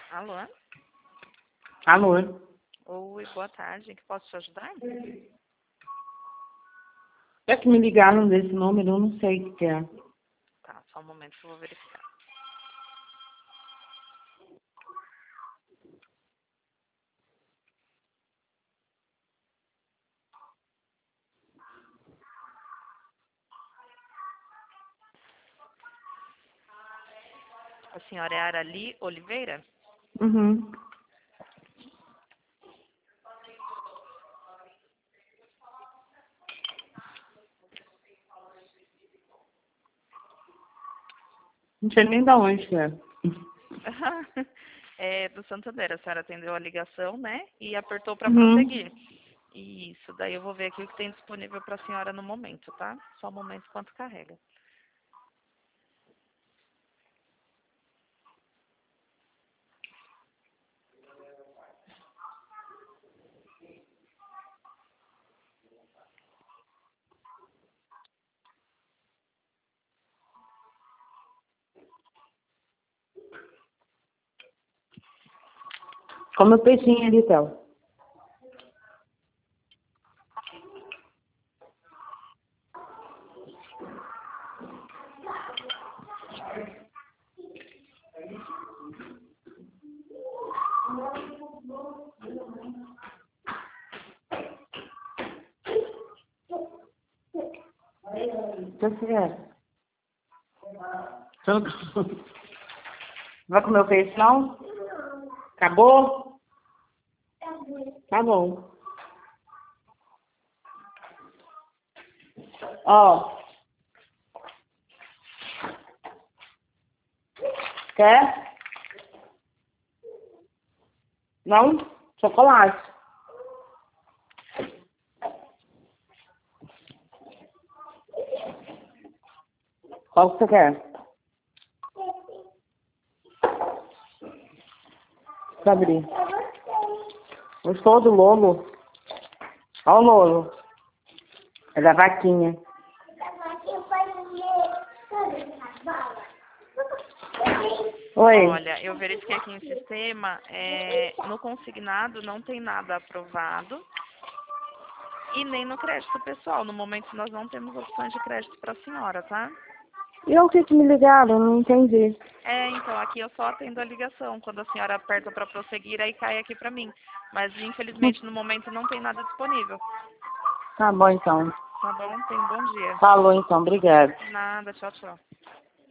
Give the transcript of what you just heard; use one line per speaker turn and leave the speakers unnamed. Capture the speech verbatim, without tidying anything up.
Alô?
Alô?
Oi, boa tarde. Que posso te ajudar?
É que me ligaram desse número, eu não sei o que é.
Tá, só um momento que eu vou verificar. A senhora é Arali Oliveira?
Uhum. Não sei nem de onde que é.
É do Santander. A senhora atendeu a ligação, né? E apertou para
Uhum.
prosseguir. Isso, daí eu vou ver aqui o que tem disponível para a senhora no momento, tá? Só um momento enquanto carrega.
Como o peixinho ali, então. O que você quer? Vai comer o peixe, não? Acabou? Tá bom. Ó. Quer? Não? Chocolate. Qual que você quer? Deixa eu abrir. Gostou do Lolo? Olha o Lolo. É da vaquinha. Oi.
Olha, eu verifiquei aqui no sistema, é, no consignado não tem nada aprovado e nem no crédito pessoal. No momento nós não temos opções de crédito para a senhora, tá?
E o que que me ligaram? Eu não entendi.
É, então, aqui eu só atendo a ligação. Quando a senhora aperta para prosseguir, aí cai aqui para mim. Mas, infelizmente, no momento não tem nada disponível.
Tá bom, então.
Tá bom? Tenha um bom dia.
Falou, então. Obrigada.
Nada, tchau, tchau.